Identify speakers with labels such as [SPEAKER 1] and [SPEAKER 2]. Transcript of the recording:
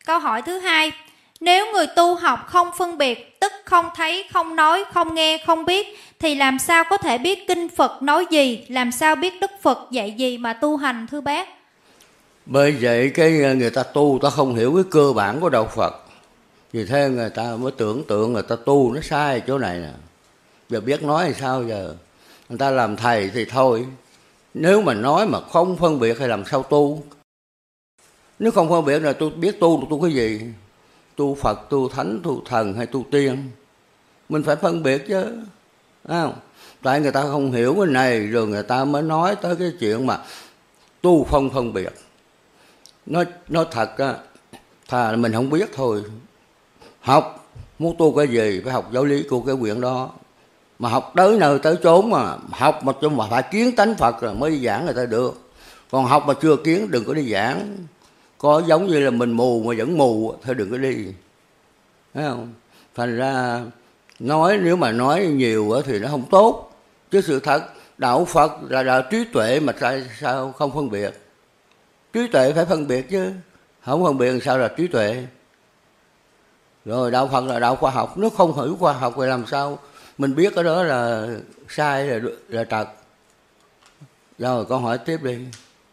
[SPEAKER 1] Câu hỏi thứ hai, nếu người tu học không phân biệt, tức không thấy, không nói, không nghe, không biết, thì làm sao có thể biết kinh Phật nói gì, làm sao biết Đức Phật dạy gì mà tu hành thưa bác?
[SPEAKER 2] Bởi vậy cái người ta tu ta không hiểu cái cơ bản của đạo Phật, vì thế người ta mới tưởng tượng người ta tu nó sai chỗ này nè. Giờ biết nói thì sao giờ? Người ta làm thầy thì thôi, nếu mà nói mà không phân biệt thì làm sao tu? Nếu không phân biệt là tôi biết tu cái gì? Tu Phật, tu Thánh, tu Thần hay tu Tiên? Mình phải phân biệt chứ, phải không? Tại người ta không hiểu cái này rồi người ta mới nói tới cái chuyện mà tu không phân biệt. Nói thật á, thà mình không biết thôi. Học muốn tu cái gì phải học giáo lý của cái quyển đó, mà học tới nơi tới chốn mà học mà phải kiến tánh Phật rồi mới đi giảng người ta được. Còn học mà chưa kiến đừng có đi giảng. Có giống như là mình mù mà vẫn mù thôi đừng có đi, thấy không? Thành ra nói, nếu mà nói nhiều thì nó không tốt. Chứ sự thật đạo Phật là trí tuệ, mà sao không phân biệt? Trí tuệ phải phân biệt chứ, không phân biệt sao là trí tuệ? Rồi đạo Phật là đạo khoa học, nếu không hiểu khoa học thì làm sao mình biết cái đó là sai là trật? Rồi con hỏi tiếp đi.